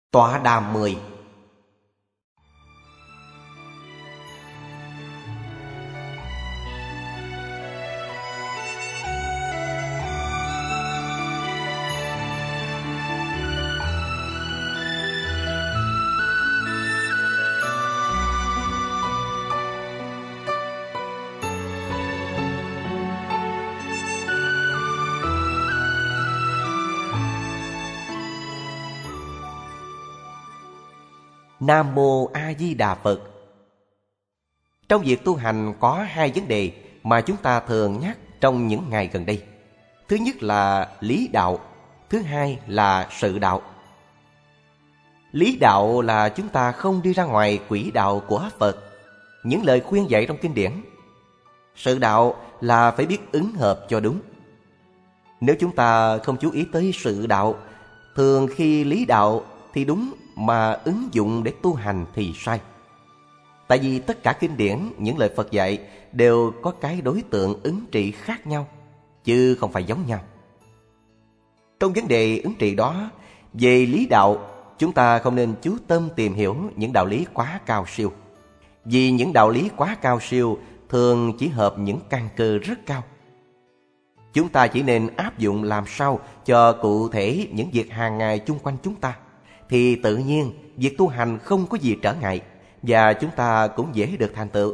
Tọa đàm 10. Nam Mô A Di Đà Phật. Trong việc tu hành có hai vấn đề mà chúng ta thường nhắc trong những ngày gần đây. Thứ nhất là lý đạo, thứ hai là sự đạo. Lý đạo là chúng ta không đi ra ngoài quỹ đạo của Phật, những lời khuyên dạy trong kinh điển. Sự đạo là phải biết ứng hợp cho đúng. Nếu chúng ta không chú ý tới sự đạo, thường khi lý đạo thì đúng mà ứng dụng để tu hành thì sai. Tại vì tất cả kinh điển, những lời Phật dạy đều có cái đối tượng ứng trị khác nhau, chứ không phải giống nhau. Trong vấn đề ứng trị đó, về lý đạo, chúng ta không nên chú tâm tìm hiểu những đạo lý quá cao siêu. Vì những đạo lý quá cao siêu thường chỉ hợp những căn cơ rất cao. Chúng ta chỉ nên áp dụng làm sao cho cụ thể những việc hàng ngày chung quanh chúng ta, thì tự nhiên việc tu hành không có gì trở ngại, và chúng ta cũng dễ được thành tựu.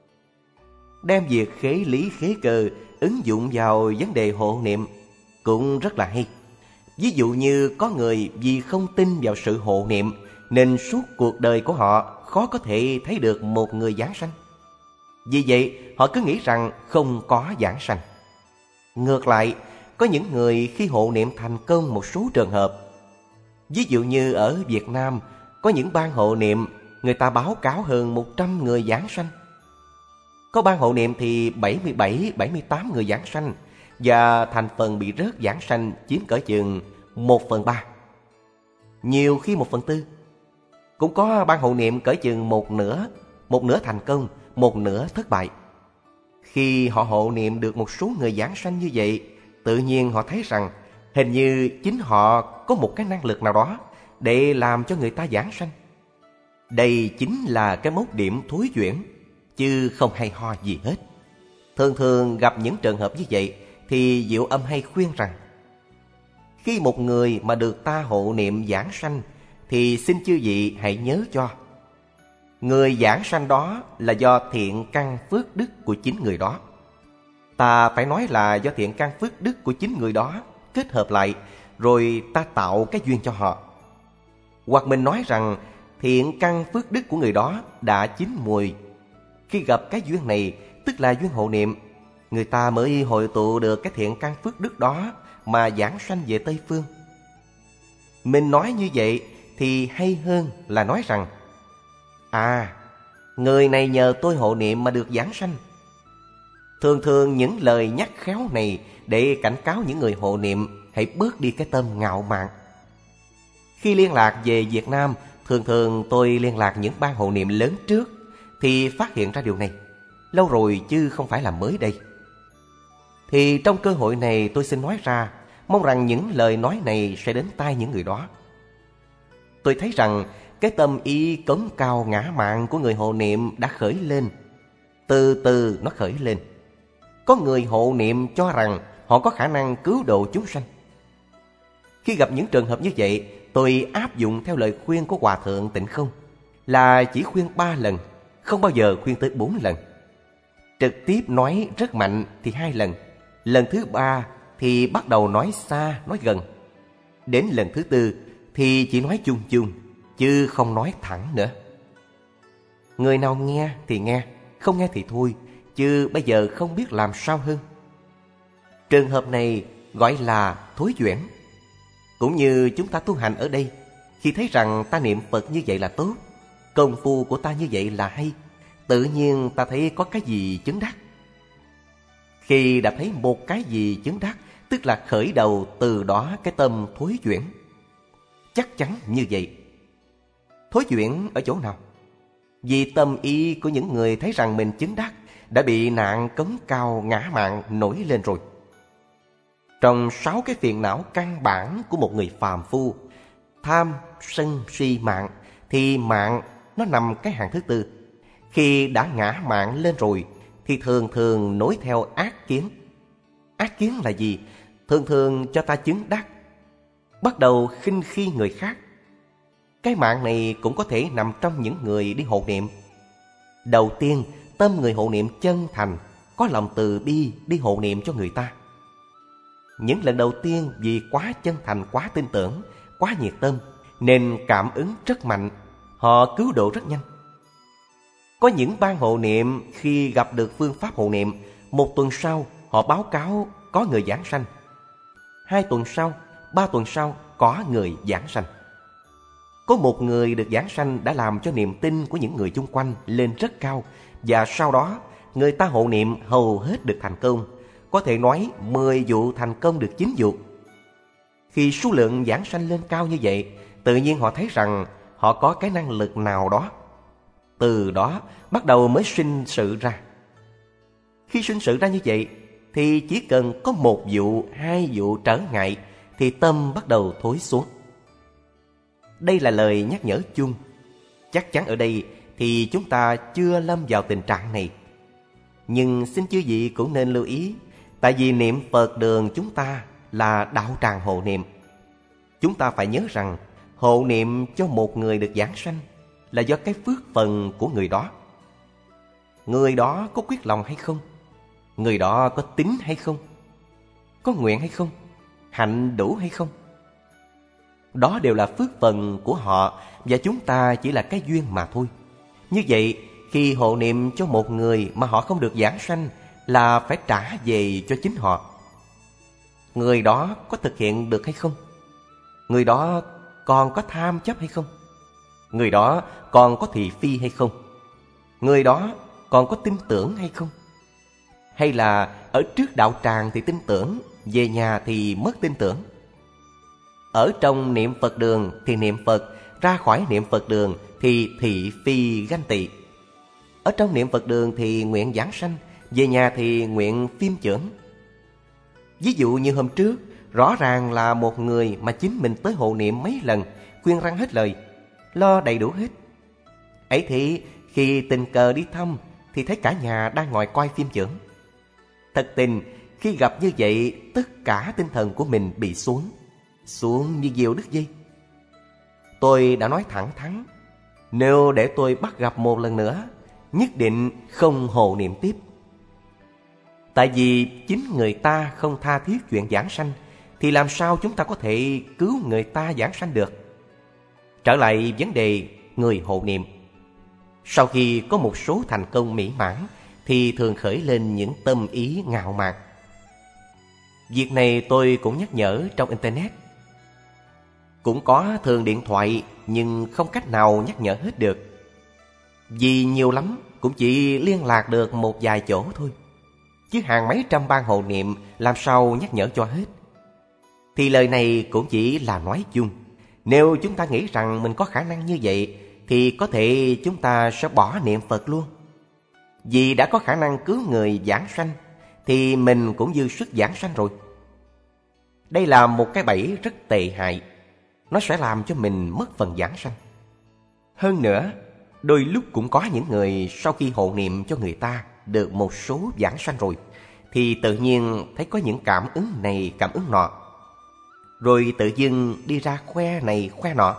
Đem việc khế lý khế cơ ứng dụng vào vấn đề hộ niệm cũng rất là hay. Ví dụ như có người vì không tin vào sự hộ niệm nên suốt cuộc đời của họ khó có thể thấy được một người giáng sanh. Vì vậy họ cứ nghĩ rằng không có giáng sanh. Ngược lại, có những người khi hộ niệm thành công một số trường hợp. Ví dụ như ở Việt Nam, có những ban hộ niệm người ta báo cáo hơn 100 người giáng sanh. Có ban hộ niệm thì 77, 78 người giáng sanh, và thành phần bị rớt giáng sanh chiếm cỡ chừng 1/3. Nhiều khi 1/4. Cũng có ban hộ niệm cỡ chừng một nửa thành công, một nửa thất bại. Khi họ hộ niệm được một số người giáng sanh như vậy, tự nhiên họ thấy rằng hình như chính họ có một cái năng lực nào đó để làm cho người ta giáng sanh. Đây chính là cái mốc điểm thối chuyển, chứ không hay ho gì hết. Thường thường gặp những trường hợp như vậy thì Diệu Âm hay khuyên rằng, khi một người mà được ta hộ niệm giảng sanh thì xin chư vị hãy nhớ cho, người giảng sanh đó là do thiện căn phước đức của chính người đó. Ta phải nói là do thiện căn phước đức của chính người đó kết hợp lại, rồi ta tạo cái duyên cho họ. Hoặc mình nói rằng thiện căn phước đức của người đó đã chín mùi. Khi gặp cái duyên này, tức là duyên hộ niệm, người ta mới hội tụ được cái thiện căn phước đức đó mà giảng sanh về Tây Phương. Mình nói như vậy thì hay hơn là nói rằng, người này nhờ tôi hộ niệm mà được giảng sanh. Thường thường những lời nhắc khéo này để cảnh cáo những người hộ niệm hãy bớt đi cái tâm ngạo mạn. Khi liên lạc về Việt Nam, thường thường tôi liên lạc những ban hộ niệm lớn trước, thì phát hiện ra điều này. Lâu rồi chứ không phải là mới đây. Thì trong cơ hội này tôi xin nói ra, mong rằng những lời nói này sẽ đến tai những người đó. Tôi thấy rằng cái tâm ý cống cao ngã mạn của người hộ niệm đã khởi lên. Từ từ nó khởi lên. Có người hộ niệm cho rằng họ có khả năng cứu độ chúng sanh. Khi gặp những trường hợp như vậy, tôi áp dụng theo lời khuyên của Hòa Thượng Tịnh Không, là chỉ khuyên 3 lần, không bao giờ khuyên tới 4 lần. Trực tiếp nói rất mạnh thì 2 lần. Lần thứ 3 thì bắt đầu nói xa, nói gần. Đến lần thứ 4 thì chỉ nói chung chung, chứ không nói thẳng nữa. Người nào nghe thì nghe, không nghe thì thôi, chứ bây giờ không biết làm sao hơn. Trường hợp này gọi là thối chuyển. Cũng như chúng ta tu hành ở đây, khi thấy rằng ta niệm Phật như vậy là tốt, công phu của ta như vậy là hay, tự nhiên ta thấy có cái gì chứng đắc. Khi đã thấy một cái gì chứng đắc, tức là khởi đầu từ đó cái tâm thối chuyển. Chắc chắn như vậy. Thối chuyển ở chỗ nào? Vì tâm ý của những người thấy rằng mình chứng đắc đã bị nạn cống cao ngã mạn nổi lên rồi. Trong 6 cái phiền não căn bản của một người phàm phu, tham, sân, si, mạng, thì mạng nó nằm cái hàng thứ tư. Khi đã ngã mạng lên rồi thì thường thường nối theo ác kiến. Ác kiến là gì? Thường thường cho ta chứng đắc, bắt đầu khinh khi người khác. Cái mạng này cũng có thể nằm trong những người đi hộ niệm. Đầu tiên, tâm người hộ niệm chân thành, có lòng từ bi đi hộ niệm cho người ta. Những lần đầu tiên vì quá chân thành, quá tin tưởng, quá nhiệt tâm, nên cảm ứng rất mạnh, họ cứu độ rất nhanh. Có những ban hộ niệm khi gặp được phương pháp hộ niệm, 1 tuần sau họ báo cáo có người giảng sanh, 2 tuần sau, 3 tuần sau có người giảng sanh. Có một người được giảng sanh đã làm cho niềm tin của những người chung quanh lên rất cao, và sau đó người ta hộ niệm hầu hết được thành công. Có thể nói 10 vụ thành công được 9 vụ. Khi số lượng giảng sanh lên cao như vậy, tự nhiên họ thấy rằng họ có cái năng lực nào đó. Từ đó bắt đầu mới sinh sự ra. Khi sinh sự ra như vậy thì chỉ cần có 1 vụ, 2 vụ trở ngại thì tâm bắt đầu thối xuống. Đây là lời nhắc nhở chung. Chắc chắn ở đây thì chúng ta chưa lâm vào tình trạng này. Nhưng xin chư vị cũng nên lưu ý, tại vì niệm Phật đường chúng ta là đạo tràng hộ niệm. Chúng ta phải nhớ rằng hộ niệm cho một người được giảng sanh là do cái phước phần của người đó. Người đó có quyết lòng hay không? Người đó có tín hay không? Có nguyện hay không? Hạnh đủ hay không? Đó đều là phước phần của họ, và chúng ta chỉ là cái duyên mà thôi. Như vậy, khi hộ niệm cho một người mà họ không được giảng sanh là phải trả về cho chính họ. Người đó có thực hiện được hay không? Người đó còn có tham chấp hay không? Người đó còn có thị phi hay không? Người đó còn có tin tưởng hay không? Hay là ở trước đạo tràng thì tin tưởng, về nhà thì mất tin tưởng? Ở trong niệm Phật đường thì niệm Phật, ra khỏi niệm Phật đường thì thị phi ganh tị. Ở trong niệm Phật đường thì nguyện giảng sanh, về nhà thì nguyện phiêm chưởng. Ví dụ như hôm trước, rõ ràng là một người mà chính mình tới hộ niệm mấy lần, khuyên răn hết lời, lo đầy đủ hết. Ấy thì khi tình cờ đi thăm thì thấy cả nhà đang ngồi coi phim chưởng. Thật tình, khi gặp như vậy, tất cả tinh thần của mình bị xuống như diều đứt dây. Tôi đã nói thẳng thắn, nếu để tôi bắt gặp một lần nữa, nhất định không hộ niệm tiếp. Tại vì chính người ta không tha thiết chuyện giảng sanh, thì làm sao chúng ta có thể cứu người ta giảng sanh được? Trở lại vấn đề người hộ niệm. Sau khi có một số thành công mỹ mãn thì thường khởi lên những tâm ý ngạo mạn. Việc này tôi cũng nhắc nhở trong Internet. Cũng có thường điện thoại nhưng không cách nào nhắc nhở hết được. Vì nhiều lắm cũng chỉ liên lạc được một vài chỗ thôi, chứ hàng mấy trăm ban hộ niệm làm sao nhắc nhở cho hết. Thì lời này cũng chỉ là nói chung. Nếu chúng ta nghĩ rằng mình có khả năng như vậy thì có thể chúng ta sẽ bỏ niệm Phật luôn. Vì đã có khả năng cứu người giảng sanh thì mình cũng dư sức giảng sanh rồi. Đây là một cái bẫy rất tệ hại. Nó sẽ làm cho mình mất phần giảng sanh. Hơn nữa, đôi lúc cũng có những người sau khi hộ niệm cho người ta được một số giảng sanh rồi thì tự nhiên thấy có những cảm ứng này cảm ứng nọ, rồi tự dưng đi ra khoe này khoe nọ.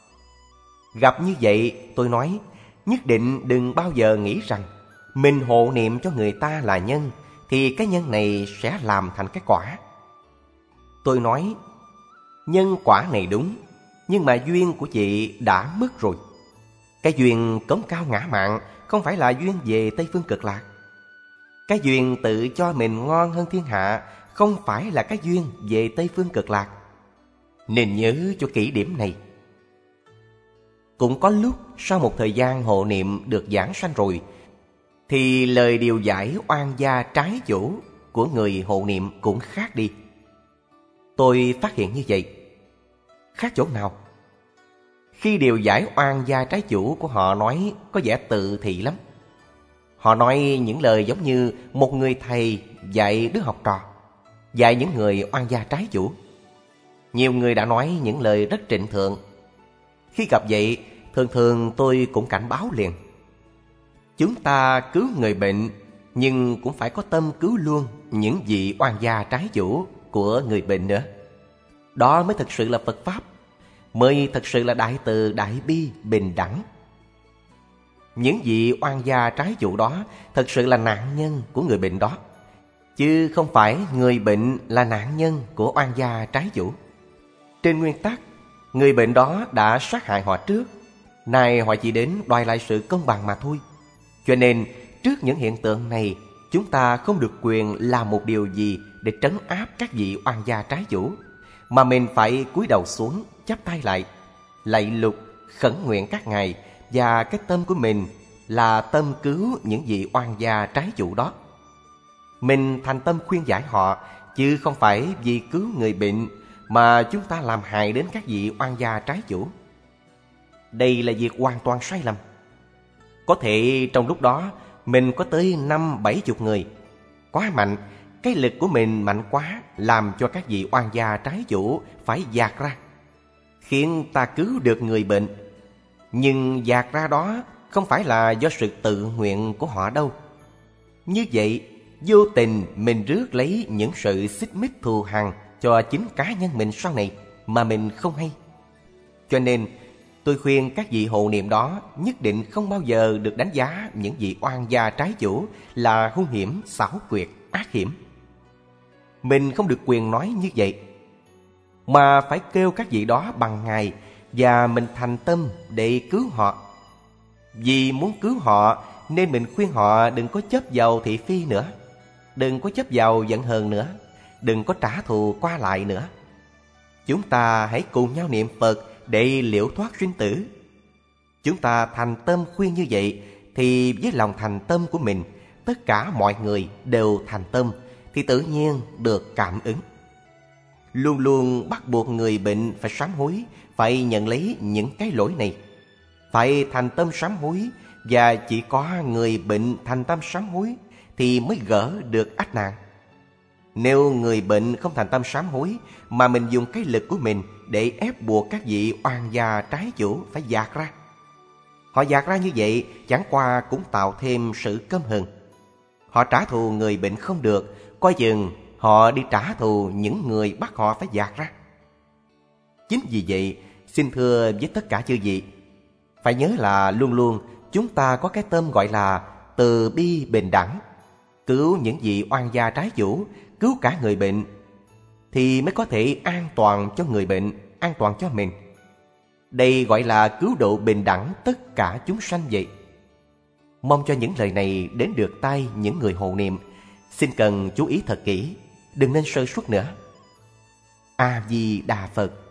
Gặp như vậy, tôi nói nhất định đừng bao giờ nghĩ rằng mình hộ niệm cho người ta là nhân thì cái nhân này sẽ làm thành cái quả. Tôi nói nhân quả này đúng, nhưng mà duyên của chị đã mất rồi. Cái duyên cống cao ngã mạn không phải là duyên về Tây Phương Cực Lạc. Cái duyên tự cho mình ngon hơn thiên hạ không phải là cái duyên về Tây Phương Cực Lạc. Nên nhớ cho kỹ điểm này. Cũng có lúc sau một thời gian hộ niệm được giảng sanh rồi thì lời điều giải oan gia trái chủ của người hộ niệm cũng khác đi. Tôi phát hiện như vậy. Khác chỗ nào? Khi điều giải oan gia trái chủ của họ nói có vẻ tự thị lắm. Họ nói những lời giống như một người thầy dạy đứa học trò, dạy những người oan gia trái chủ. Nhiều người đã nói những lời rất trịnh thượng, Khi gặp vậy, thường thường tôi cũng cảnh báo liền. Chúng ta cứu người bệnh, nhưng cũng phải có tâm cứu luôn những vị oan gia trái chủ của người bệnh nữa. Đó mới thực sự là Phật Pháp, mới thực sự là đại từ đại bi bình đẳng. Những vị oan gia trái chủ đó thực sự là nạn nhân của người bệnh đó, chứ không phải người bệnh là nạn nhân của oan gia trái chủ. Trên nguyên tắc, người bệnh đó đã sát hại họ trước, nay họ chỉ đến đòi lại sự công bằng mà thôi. Cho nên trước những hiện tượng này, chúng ta không được quyền làm một điều gì để trấn áp các vị oan gia trái chủ, mà mình phải cúi đầu xuống, chắp tay lại, lạy lục, khẩn nguyện các ngài, và cái tâm của mình là tâm cứu những vị oan gia trái chủ đó. Mình thành tâm khuyên giải họ, chứ không phải vì cứu người bệnh mà chúng ta làm hại đến các vị oan gia trái chủ. Đây là việc hoàn toàn sai lầm. Có thể trong lúc đó mình có tới 50-70 người. Quá mạnh, cái lực của mình mạnh quá, làm cho các vị oan gia trái chủ phải dạt ra, khiến ta cứu được người bệnh. Nhưng dạt ra đó không phải là do sự tự nguyện của họ đâu. Như vậy, vô tình mình rước lấy những sự xích mích thù hằn cho chính cá nhân mình sau này mà mình không hay. Cho nên tôi khuyên các vị hộ niệm đó nhất định không bao giờ được đánh giá những vị oan gia trái chủ là hung hiểm, xảo quyệt, ác hiểm. Mình không được quyền nói như vậy, mà phải kêu các vị đó bằng ngài, và mình thành tâm để cứu họ. Vì muốn cứu họ nên mình khuyên họ đừng có chấp vào thị phi nữa, đừng có chấp vào giận hờn nữa, đừng có trả thù qua lại nữa. Chúng ta hãy cùng nhau niệm Phật để liễu thoát sinh tử. Chúng ta thành tâm khuyên như vậy, thì với lòng thành tâm của mình, tất cả mọi người đều thành tâm, thì tự nhiên được cảm ứng. Luôn luôn bắt buộc người bệnh phải sám hối, phải nhận lấy những cái lỗi này, phải thành tâm sám hối. Và chỉ có người bệnh thành tâm sám hối thì mới gỡ được ách nạn. Nếu người bệnh không thành tâm sám hối, mà mình dùng cái lực của mình để ép buộc các vị oan gia trái chủ phải dạt ra, họ dạt ra như vậy chẳng qua cũng tạo thêm sự căm hờn. Họ trả thù người bệnh không được, coi chừng họ đi trả thù những người bắt họ phải dạt ra. Chính vì vậy, xin thưa với tất cả chư vị, phải nhớ là luôn luôn chúng ta có cái tâm gọi là từ bi bình đẳng, cứu những vị oan gia trái chủ, cứu cả người bệnh, thì mới có thể an toàn cho người bệnh, an toàn cho mình. Đây gọi là cứu độ bình đẳng tất cả chúng sanh vậy. Mong cho những lời này đến được tai những người hộ niệm, xin cần chú ý thật kỹ, đừng nên sơ suất nữa. A Di Đà Phật.